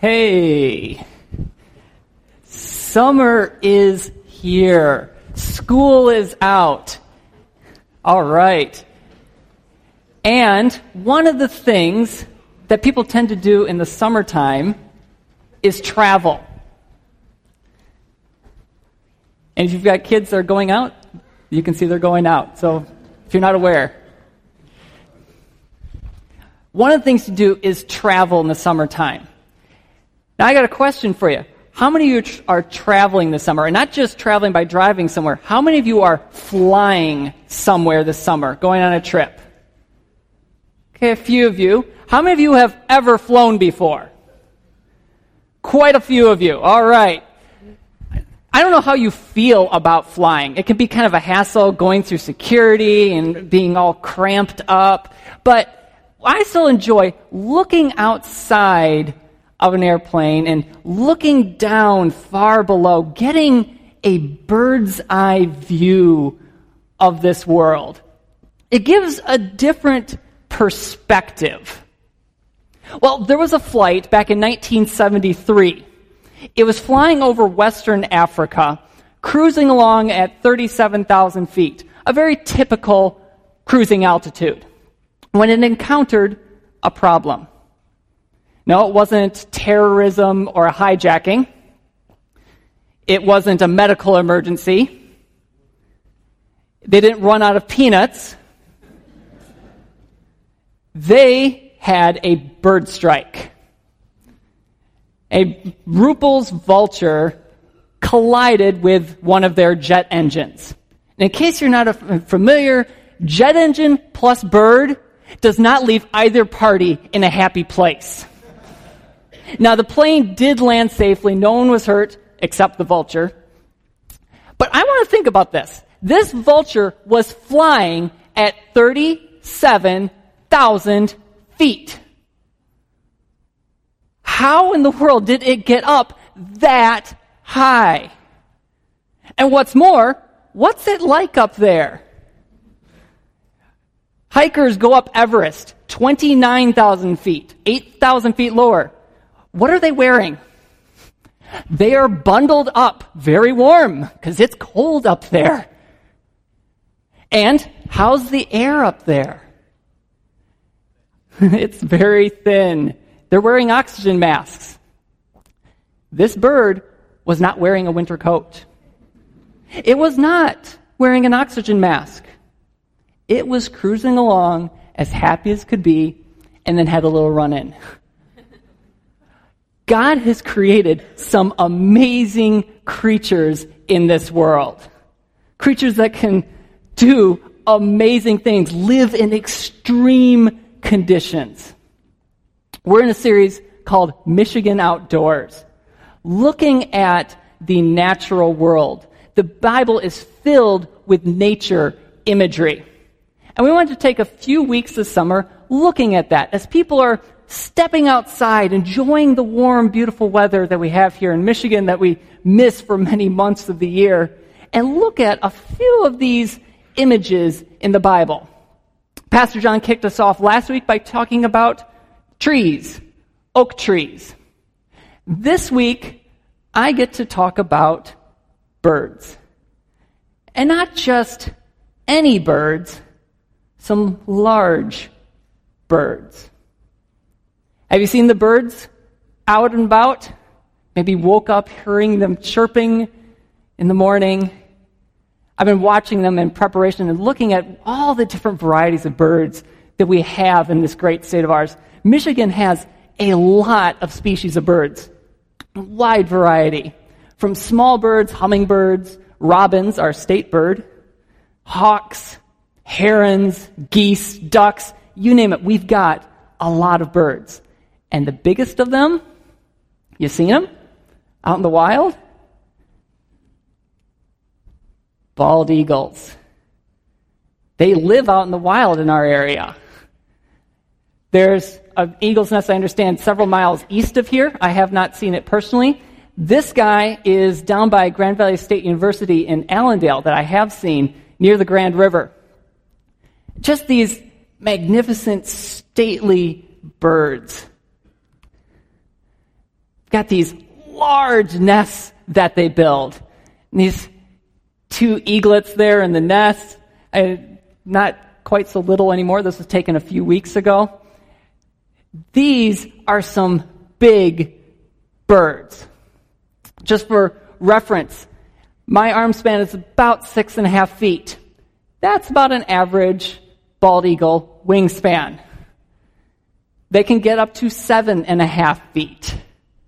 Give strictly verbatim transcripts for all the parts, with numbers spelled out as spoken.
Hey, summer is here. School is out. All right. And one of the things that people tend to do in the summertime is travel. And if you've got kids that are going out, you can see they're going out. So if you're not aware, one of the things to do is travel in the summertime. Now, I got a question for you. How many of you are traveling this summer? And not just traveling by driving somewhere. How many of you are flying somewhere this summer, going on a trip? Okay, a few of you. How many of you have ever flown before? Quite a few of you. All right. I don't know how you feel about flying. It can be kind of a hassle going through security and being all cramped up. But I still enjoy looking outside of an airplane and looking down far below, getting a bird's eye view of this world. It gives a different perspective. Well, there was a flight back in nineteen seventy-three. It was flying over Western Africa, cruising along at thirty-seven thousand feet, a very typical cruising altitude, when it encountered a problem. No, it wasn't terrorism or a hijacking. It wasn't a medical emergency. They didn't run out of peanuts. They had a bird strike. A Ruppel's Vulture collided with one of their jet engines. And in case you're not familiar, jet engine plus bird does not leave either party in a happy place. Now, the plane did land safely. No one was hurt except the Vulture. But I want to think about this. This Vulture was flying at thirty-seven thousand feet. How in the world did it get up that high? And what's more, what's it like up there? Hikers go up Everest, twenty-nine thousand feet, eight thousand feet lower. What are they wearing? They are bundled up, very warm, because it's cold up there. And how's the air up there? It's very thin. They're wearing oxygen masks. This bird was not wearing a winter coat. It was not wearing an oxygen mask. It was cruising along as happy as could be, and then had a little run-in. God has created some amazing creatures in this world. Creatures that can do amazing things, live in extreme conditions. We're in a series called Michigan Outdoors, looking at the natural world. The Bible is filled with nature imagery. And we wanted to take a few weeks this summer looking at that as people are stepping outside, enjoying the warm, beautiful weather that we have here in Michigan that we miss for many months of the year, and look at a few of these images in the Bible. Pastor John kicked us off last week by talking about trees, oak trees. This week, I get to talk about birds. And not just any birds, some large birds. Have you seen the birds out and about? Maybe woke up hearing them chirping in the morning. I've been watching them in preparation and looking at all the different varieties of birds that we have in this great state of ours. Michigan has a lot of species of birds, a wide variety, from small birds, hummingbirds, robins, our state bird, hawks, herons, geese, ducks, you name it. We've got a lot of birds. And the biggest of them, you seen them out in the wild? Bald eagles. They live out in the wild in our area. There's an eagle's nest, I understand, several miles east of here. I have not seen it personally. This guy is down by Grand Valley State University in Allendale that I have seen near the Grand River. Just these magnificent, stately birds. got these large nests that they build. And these two eaglets there in the nest, I, not quite so little anymore. This was taken a few weeks ago. These are some big birds. Just for reference, my arm span is about six and a half feet. That's about an average bald eagle wingspan. They can get up to seven and a half feet.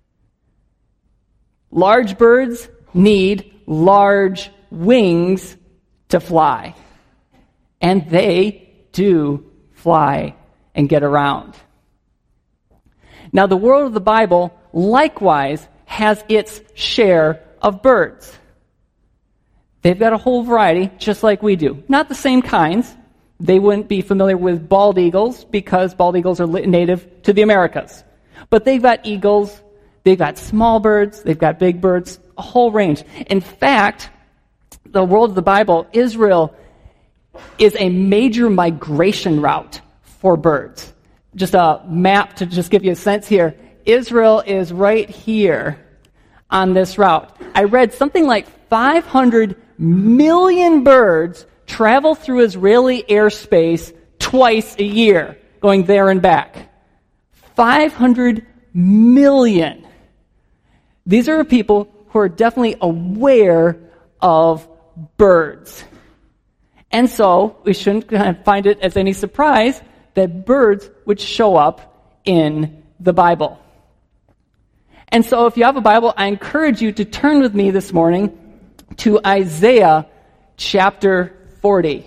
Large birds need large wings to fly. And they do fly and get around. Now, the world of the Bible likewise has its share of birds. They've got a whole variety, just like we do. Not the same kinds. They wouldn't be familiar with bald eagles because bald eagles are native to the Americas. But they've got eagles, they've got small birds, they've got big birds, a whole range. In fact, the world of the Bible, Israel is a major migration route for birds. Just a map to just give you a sense here. Israel is right here on this route. I read something like five hundred million birds travel through Israeli airspace twice a year, going there and back. five hundred million. These are people who are definitely aware of birds. And so we shouldn't find it as any surprise that birds would show up in the Bible. And so if you have a Bible, I encourage you to turn with me this morning to Isaiah chapter forty.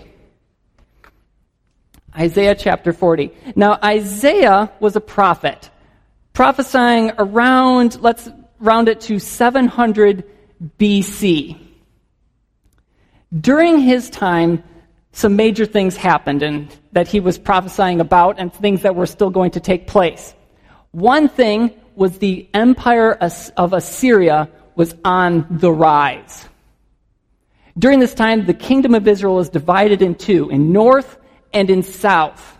Isaiah chapter forty. Now, Isaiah was a prophet, prophesying around, let's round it to seven hundred B C. During his time, some major things happened and that he was prophesying about and things that were still going to take place. One thing was the empire of Assyria was on the rise. During this time, the kingdom of Israel was divided in two, in north and in south.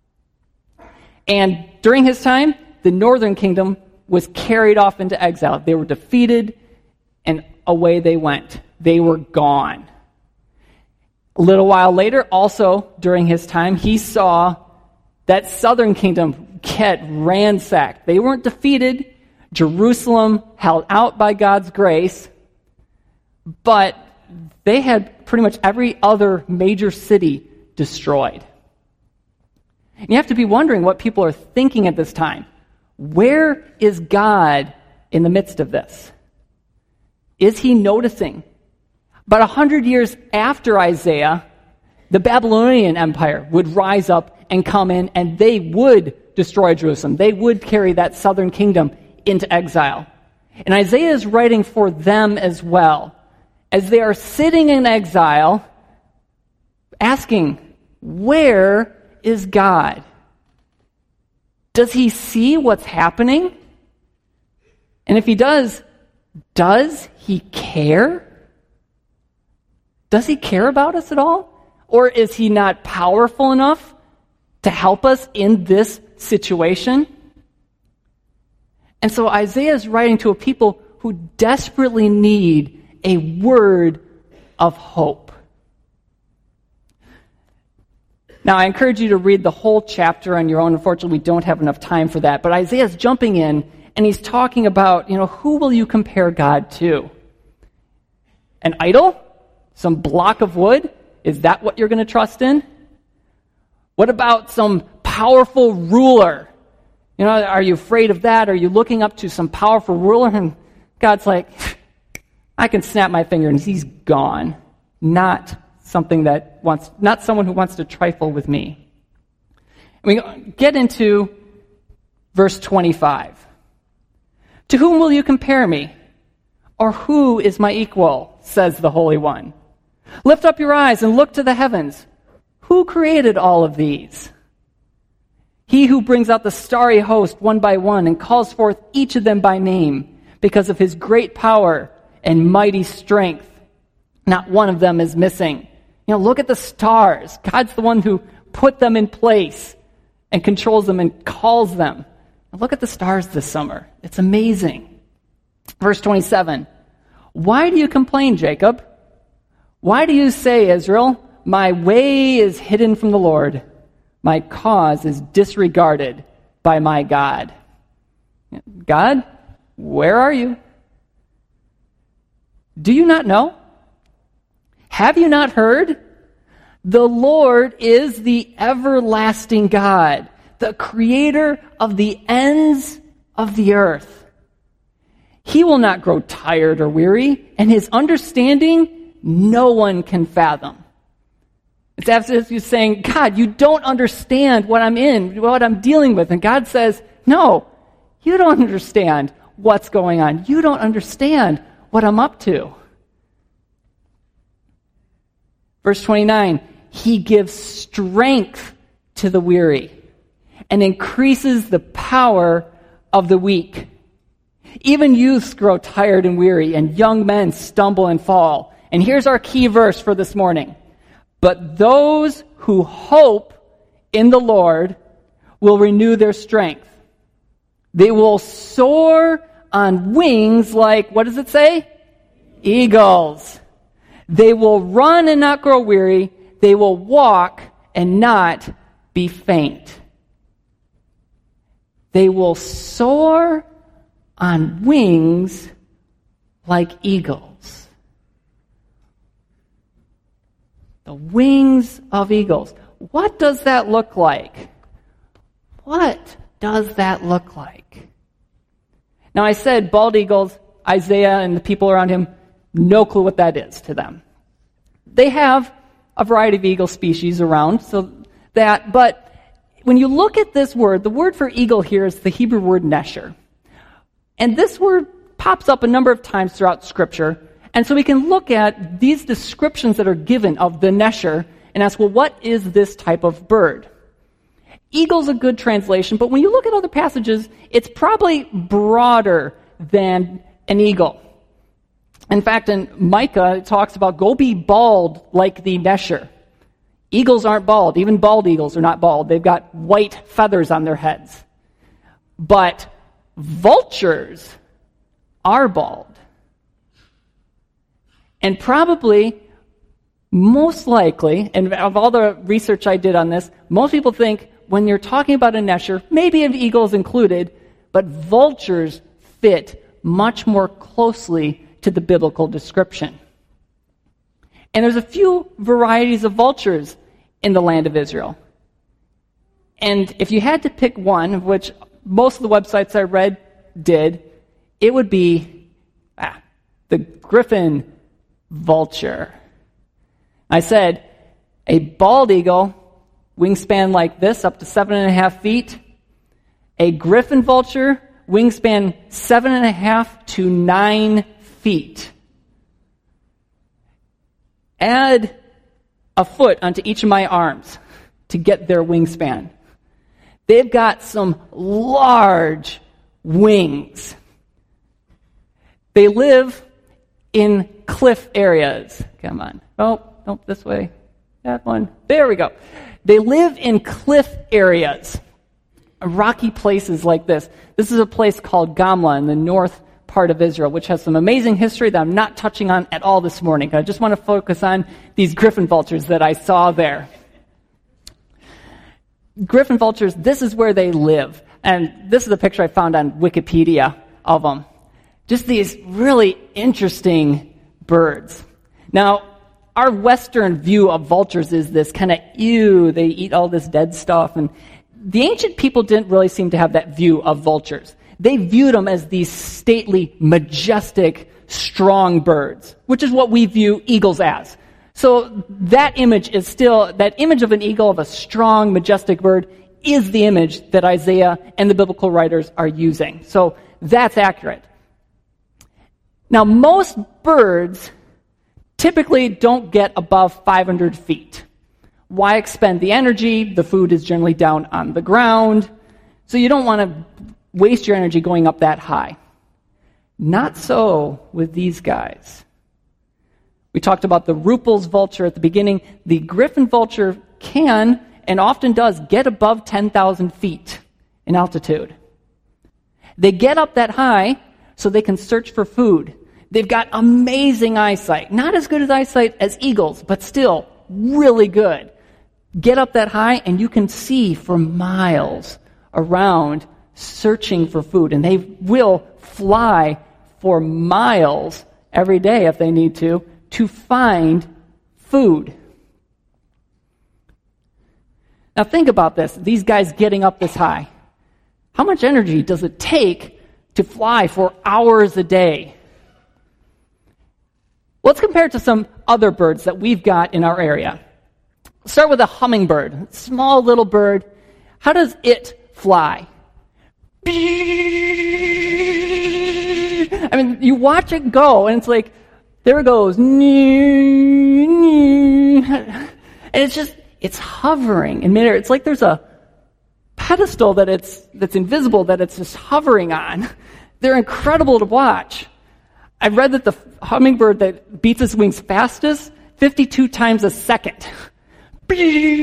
And during his time, the northern kingdom was carried off into exile. They were defeated, and away they went. They were gone. A little while later, also during his time, he saw that southern kingdom get ransacked. They weren't defeated. Jerusalem held out by God's grace, but they had pretty much every other major city destroyed. And you have to be wondering what people are thinking at this time. Where is God in the midst of this? Is he noticing? About a hundred years after Isaiah, the Babylonian Empire would rise up and come in, and they would destroy Jerusalem. They would carry that southern kingdom into exile. And Isaiah is writing for them as well, as they are sitting in exile, asking, where is God? Does he see what's happening? And if he does, does he care? Does he care about us at all? Or is he not powerful enough to help us in this situation? And so Isaiah is writing to a people who desperately need a word of hope. Now, I encourage you to read the whole chapter on your own. Unfortunately, we don't have enough time for that. But Isaiah's jumping in, and he's talking about, you know, who will you compare God to? An idol? Some block of wood? Is that what you're going to trust in? What about some powerful ruler? You know, are you afraid of that? Are you looking up to some powerful ruler? And God's like, I can snap my finger and he's gone. Not something that wants, not someone who wants to trifle with me. And we get into verse twenty-five. To whom will you compare me? Or who is my equal? Says the Holy One. Lift up your eyes and look to the heavens. Who created all of these? He who brings out the starry host one by one and calls forth each of them by name because of his great power and mighty strength. Not one of them is missing. You know, look at the stars. God's the one who put them in place and controls them and calls them. Look at the stars this summer. It's amazing. Verse twenty-seven, why do you complain, Jacob? Why do you say, Israel, my way is hidden from the Lord, my cause is disregarded by my God? God, where are you? Do you not know? Have you not heard? The Lord is the everlasting God, the creator of the ends of the earth. He will not grow tired or weary, and his understanding no one can fathom. It's as if you're saying, God, you don't understand what I'm in, what I'm dealing with. And God says, no, you don't understand what's going on. You don't understand what I'm up to. Verse twenty-nine, he gives strength to the weary and increases the power of the weak. Even youths grow tired and weary, and young men stumble and fall. And here's our key verse for this morning. But those who hope in the Lord will renew their strength. They will soar on wings like, what does it say? Eagles. They will run and not grow weary. They will walk and not be faint. They will soar on wings like eagles. The wings of eagles. What does that look like? What does that look like? Now, I said bald eagles, Isaiah and the people around him, no clue what that is to them. They have a variety of eagle species around, so that, but when you look at this word, the word for eagle here is the Hebrew word nesher. And this word pops up a number of times throughout Scripture. And so we can look at these descriptions that are given of the nesher and ask, well, what is this type of bird? Eagle's a good translation, but when you look at other passages, it's probably broader than an eagle. In fact, in Micah, it talks about, go be bald like the nesher. Eagles aren't bald. Even bald eagles are not bald. They've got white feathers on their heads. But vultures are bald. And probably, most likely, and of all the research I did on this, most people think when you're talking about a nesher, maybe of eagles included, but vultures fit much more closely to the biblical description. And there's a few varieties of vultures in the land of Israel. And if you had to pick one, of which most of the websites I read did, it would be ah, the griffin vulture. I said, a bald eagle, wingspan like this, up to seven and a half feet. A griffin vulture, wingspan seven and a half to nine feet. Add a foot onto each of my arms to get their wingspan. They've got some large wings. They live in cliff areas. Come on. Oh, no, this way. That one. There we go. They live in cliff areas, rocky places like this. This is a place called Gamla in the north part of Israel, which has some amazing history that I'm not touching on at all this morning. I just want to focus on these griffin vultures that I saw there. Griffin vultures, this is where they live. And this is a picture I found on Wikipedia of them. Just these really interesting birds. Now, our Western view of vultures is this kind of, ew, they eat all this dead stuff. And the ancient people didn't really seem to have that view of vultures. They viewed them as these stately, majestic, strong birds, which is what we view eagles as. So that image is still, that image of an eagle, of a strong, majestic bird, is the image that Isaiah and the biblical writers are using. So that's accurate. Now, most birds typically don't get above five hundred feet. Why expend the energy? The food is generally down on the ground. So you don't want to waste your energy going up that high. Not so with these guys. We talked about the Ruppel's vulture at the beginning. The griffin vulture can, and often does, get above ten thousand feet in altitude. They get up that high so they can search for food. They've got amazing eyesight. Not as good as eyesight as eagles, but still really good. Get up that high and you can see for miles around searching for food. And they will fly for miles every day if they need to, to find food. Now think about this. These guys getting up this high. How much energy does it take to fly for hours a day? Let's compare it to some other birds that we've got in our area. Start with a hummingbird, small little bird. How does it fly? I mean, you watch it go, and it's like, there it goes. And it's just, it's hovering in midair. It's like there's a pedestal that it's that's invisible that it's just hovering on. They're incredible to watch. I've read that the hummingbird that beats its wings fastest, fifty-two times a second. I'm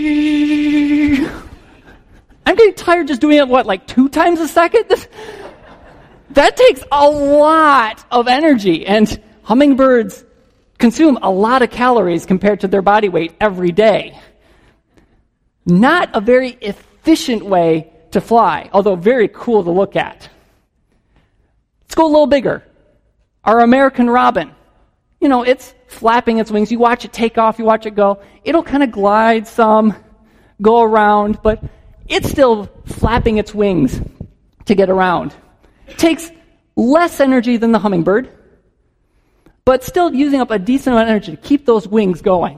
getting tired just doing it, what, like two times a second? That takes a lot of energy, and hummingbirds consume a lot of calories compared to their body weight every day. Not a very efficient way to fly, although very cool to look at. Let's go a little bigger. Our American robin. You know, it's flapping its wings. You watch it take off, you watch it go. It'll kind of glide some, go around, but it's still flapping its wings to get around. It takes less energy than the hummingbird, but still using up a decent amount of energy to keep those wings going.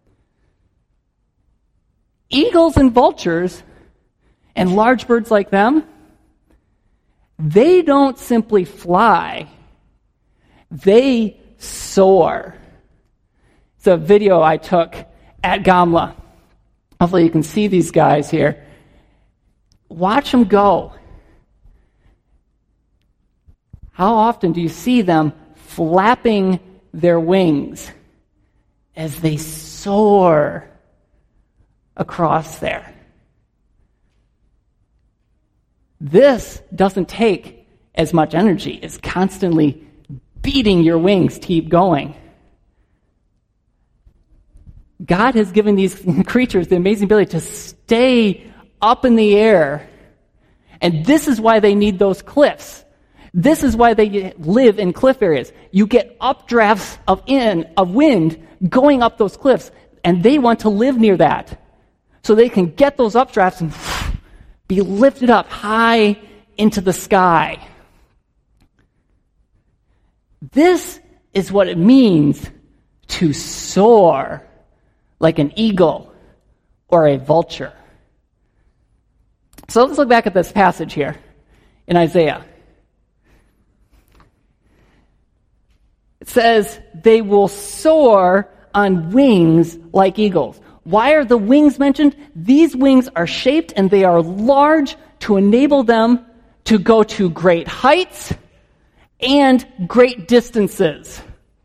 Eagles and vultures and large birds like them, they don't simply fly. They soar. It's a video I took at Gamla. Hopefully you can see these guys here. Watch them go. How often do you see them flapping their wings as they soar across there? This doesn't take as much energy. It's constantly beating your wings to keep going. God has given these creatures the amazing ability to stay up in the air. And this is why they need those cliffs. This is why they live in cliff areas. You get updrafts of in of wind going up those cliffs, and they want to live near that. So they can get those updrafts and be lifted up high into the sky. This is what it means to soar like an eagle or a vulture. So let's look back at this passage here in Isaiah. It says, they will soar on wings like eagles. Why are the wings mentioned? These wings are shaped and they are large to enable them to go to great heights and great distances.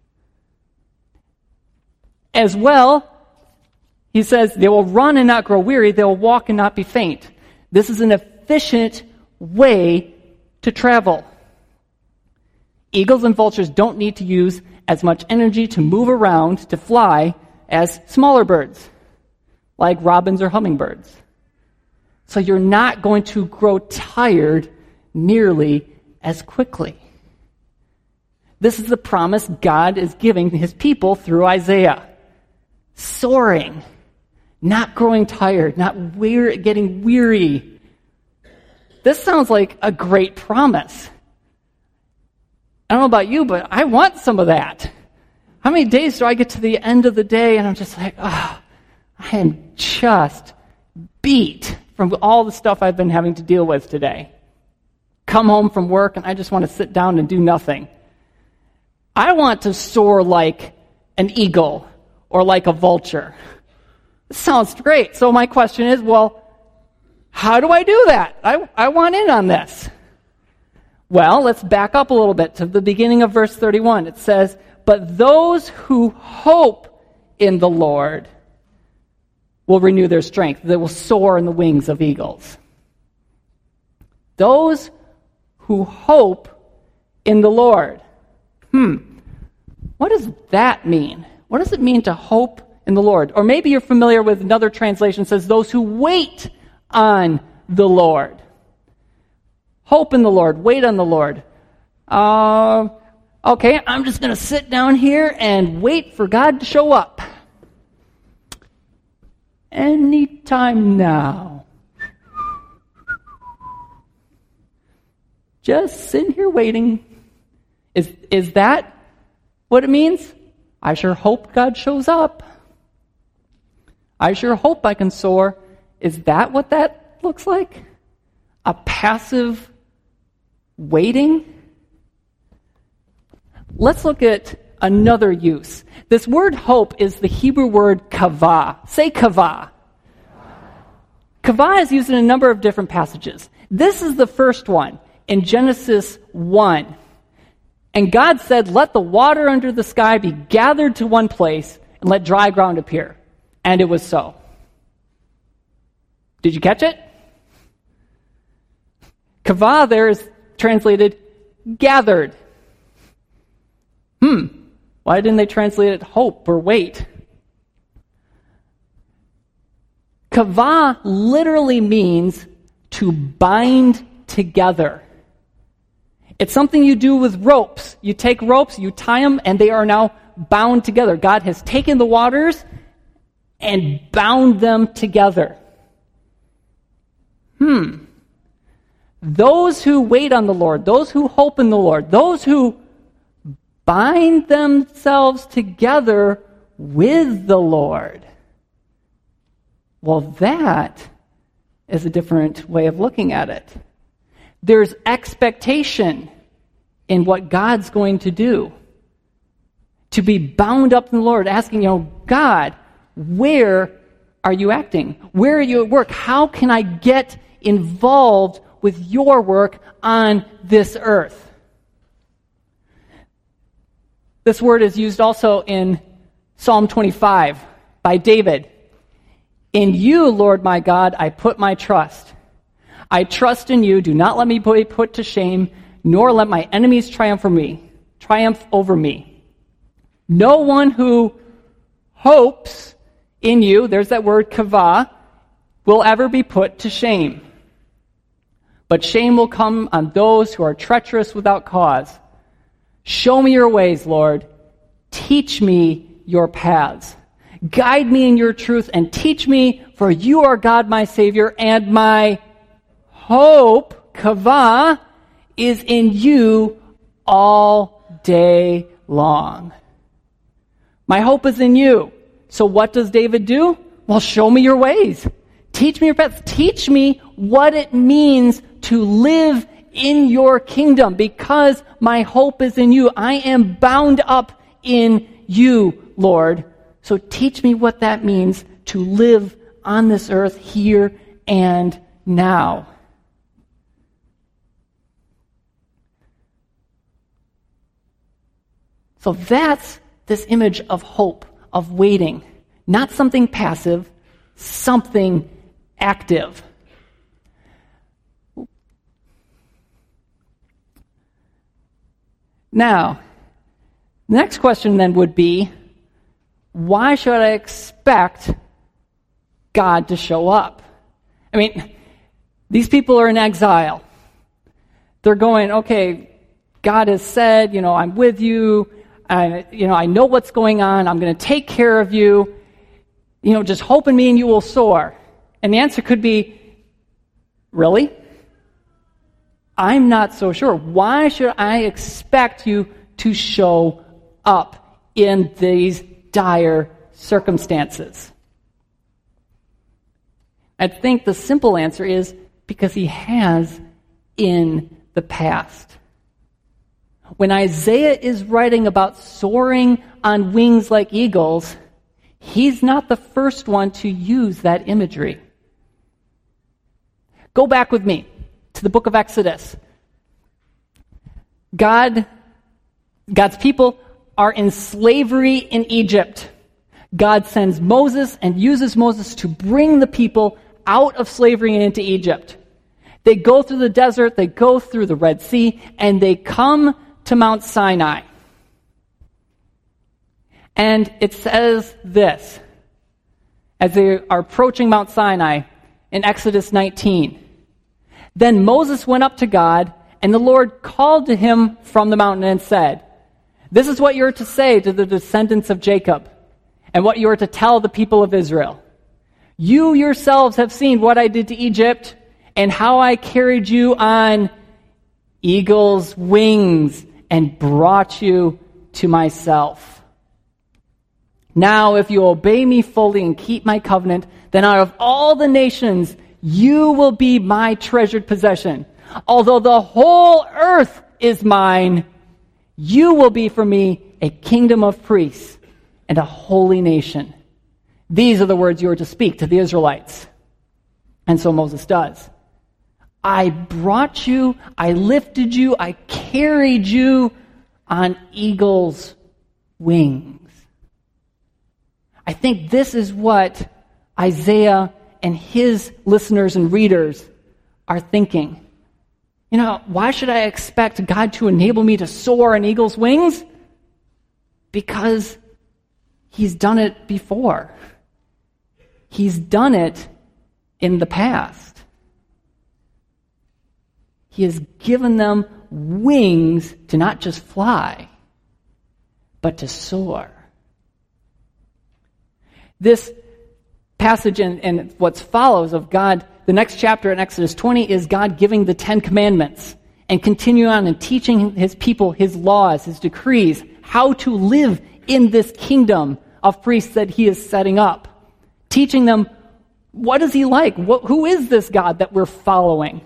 As well, he says, they will run and not grow weary, they will walk and not be faint. This is an efficient way to travel. Eagles and vultures don't need to use as much energy to move around, to fly, as smaller birds, like robins or hummingbirds. So you're not going to grow tired nearly as quickly. This is the promise God is giving his people through Isaiah. Soaring, not growing tired, not weir- getting weary. This sounds like a great promise. I don't know about you, but I want some of that. How many days do I get to the end of the day and I'm just like, oh, I am just beat from all the stuff I've been having to deal with today. Come home from work and I just want to sit down and do nothing. I want to soar like an eagle or like a vulture. This sounds great. So my question is, well, how do I do that? I, I want in on this. Well, let's back up a little bit to the beginning of verse thirty-one. It says, but those who hope in the Lord will renew their strength. They will soar in the wings of eagles. Those who hope in the Lord. Hmm. What does that mean? What does it mean to hope in the Lord? Or maybe you're familiar with another translation that says, those who wait on the Lord. Hope in the Lord, wait on the Lord. Uh, okay, I'm just going to sit down here and wait for God to show up. Anytime now. Just sitting here waiting. Is, is that what it means? I sure hope God shows up. I sure hope I can soar. Is that what that looks like? A passive waiting? Let's look at another use. This word hope is the Hebrew word kavah. Say kavah. Kavah is used in a number of different passages. This is the first one in Genesis one. And God said, let the water under the sky be gathered to one place and let dry ground appear. And it was so. Did you catch it? Kavah there is translated gathered. Hmm. Why didn't they translate it hope or wait? Kavah literally means to bind together. It's something you do with ropes. You take ropes, you tie them, and they are now bound together. God has taken the waters and bound them together. Hmm. Those who wait on the Lord, those who hope in the Lord, those who bind themselves together with the Lord. Well, that is a different way of looking at it. There's expectation in what God's going to do. To be bound up in the Lord, asking, you know, God, where are you acting? Where are you at work? How can I get involved with your work on this earth? This word is used also in Psalm twenty-five by David. In you, Lord my God, I put my trust. I trust in you. Do not let me be put to shame, nor let my enemies triumph over me. Triumph over me. No one who hopes in you, there's that word kavah, will ever be put to shame. But shame will come on those who are treacherous without cause. Show me your ways, Lord. Teach me your paths. Guide me in your truth and teach me, for you are God, my Savior, and my hope, kavah, is in you all day long. My hope is in you. So what does David do? Well, show me your ways. Teach me your paths. Teach me what it means to live in your kingdom, because my hope is in you. I am bound up in you, Lord. So teach me what that means to live on this earth here and now. So that's this image of hope, of waiting. Not something passive, something active. Now, the next question then would be, why should I expect God to show up? I mean, these people are in exile. They're going, okay, God has said, you know, I'm with you. I, you know, I know what's going on. I'm going to take care of you. You know, just hope in me and you will soar. And the answer could be, really? I'm not so sure. Why should I expect you to show up in these dire circumstances? I think the simple answer is because he has in the past. When Isaiah is writing about soaring on wings like eagles, he's not the first one to use that imagery. Go back with me to the book of Exodus. God, God's people are in slavery in Egypt. God sends Moses and uses Moses to bring the people out of slavery and into Egypt. They go through the desert, they go through the Red Sea, and they come to Mount Sinai. And it says this, as they are approaching Mount Sinai in Exodus nineteen. Then Moses went up to God, and the Lord called to him from the mountain and said, "This is what you are to say to the descendants of Jacob, and what you are to tell the people of Israel. You yourselves have seen what I did to Egypt, and how I carried you on eagle's wings and brought you to myself. Now, if you obey me fully and keep my covenant, then out of all the nations, you will be my treasured possession. Although the whole earth is mine, you will be for me a kingdom of priests and a holy nation." These are the words you are to speak to the Israelites. And so Moses does. I brought you, I lifted you, I carried you on eagle's wings. I think this is what Isaiah and his listeners and readers are thinking. You know, why should I expect God to enable me to soar on eagle's wings? Because he's done it before. He's done it in the past. He has given them wings to not just fly, but to soar. This passage and, and what follows of God, the next chapter in Exodus twenty is God giving the Ten Commandments and continuing on and teaching his people his laws, his decrees, how to live in this kingdom of priests that he is setting up. Teaching them, what is he like? What, who is this God that we're following?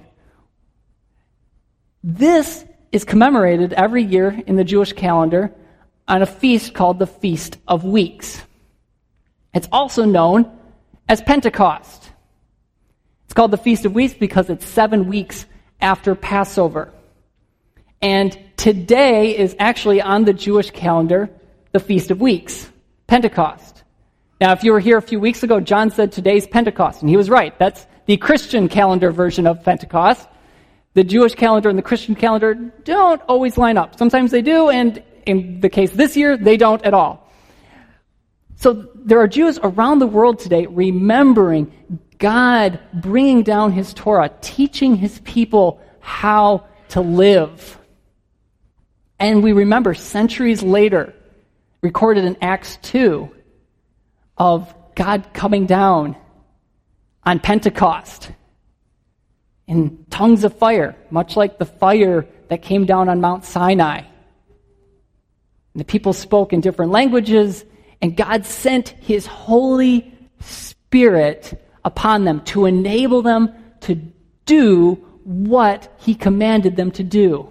This is commemorated every year in the Jewish calendar on a feast called the Feast of Weeks. It's also known as Pentecost. It's called the Feast of Weeks because it's seven weeks after Passover. And today is actually on the Jewish calendar the Feast of Weeks, Pentecost. Now, if you were here a few weeks ago, John said today's Pentecost, and he was right. That's the Christian calendar version of Pentecost. The Jewish calendar and the Christian calendar don't always line up. Sometimes they do, and in the case this year, they don't at all. So there are Jews around the world today remembering God bringing down his Torah, teaching his people how to live. And we remember centuries later, recorded in Acts two, of God coming down on Pentecost in tongues of fire, much like the fire that came down on Mount Sinai. And the people spoke in different languages, and God sent his Holy Spirit upon them to enable them to do what he commanded them to do.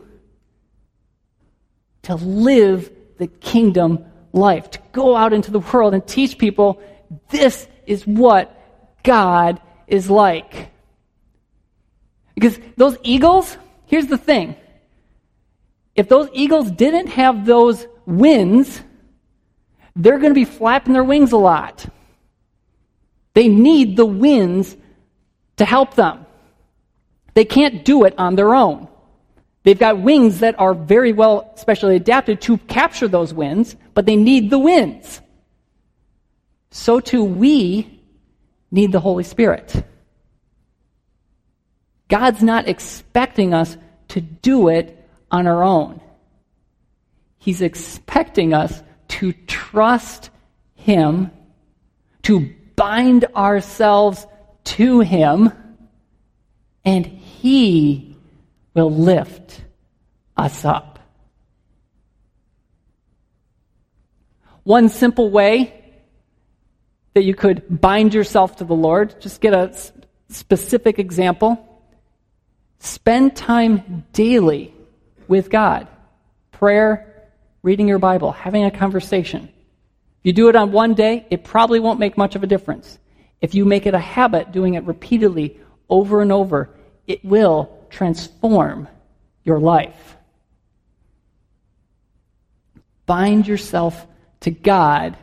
To live the kingdom life, to go out into the world and teach people this is what God is like. Because those eagles, here's the thing. If those eagles didn't have those winds, they're going to be flapping their wings a lot. They need the winds to help them. They can't do it on their own. They've got wings that are very well specially adapted to capture those winds, but they need the winds. So too we need the Holy Spirit. God's not expecting us to do it on our own. He's expecting us to trust him, to bind ourselves to him, and he will lift us up. One simple way that you could bind yourself to the Lord, just get a specific example. Spend time daily with God. Prayer, reading your Bible, having a conversation. If you do it on one day, it probably won't make much of a difference. If you make it a habit, doing it repeatedly over and over, it will transform your life. Bind yourself to God,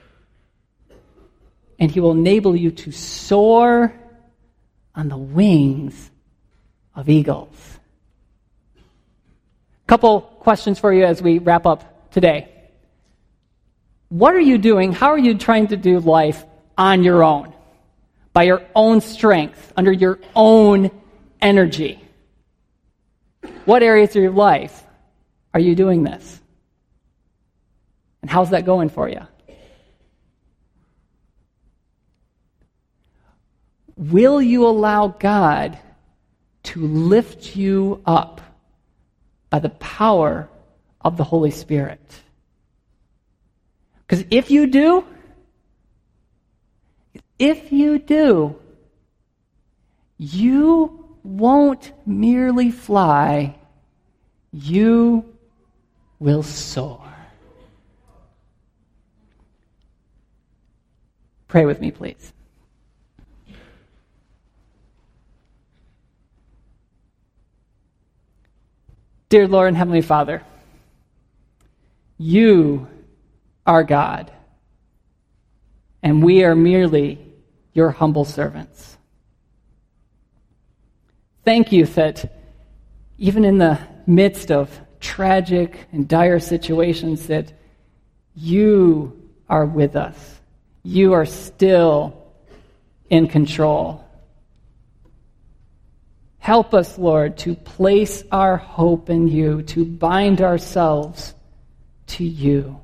and he will enable you to soar on the wings of eagles. A Couple questions for you as we wrap up today. What are you doing? How are you trying to do life on your own? By your own strength, under your own energy? What areas of your life are you doing this? And how's that going for you? Will you allow God to lift you up by the power of the Holy Spirit? Because if you do, if you do, you won't merely fly, you will soar. Pray with me, please. Dear Lord and Heavenly Father, you are God, and we are merely your humble servants. Thank you that even in the midst of tragic and dire situations, that you are with us. You are still in control. Help us, Lord, to place our hope in you, to bind ourselves to you.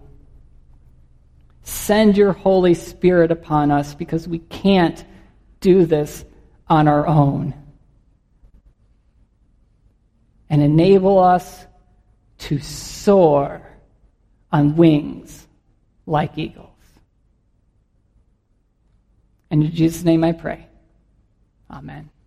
Send your Holy Spirit upon us, because we can't do this on our own. And enable us to soar on wings like eagles. And in Jesus' name I pray. Amen.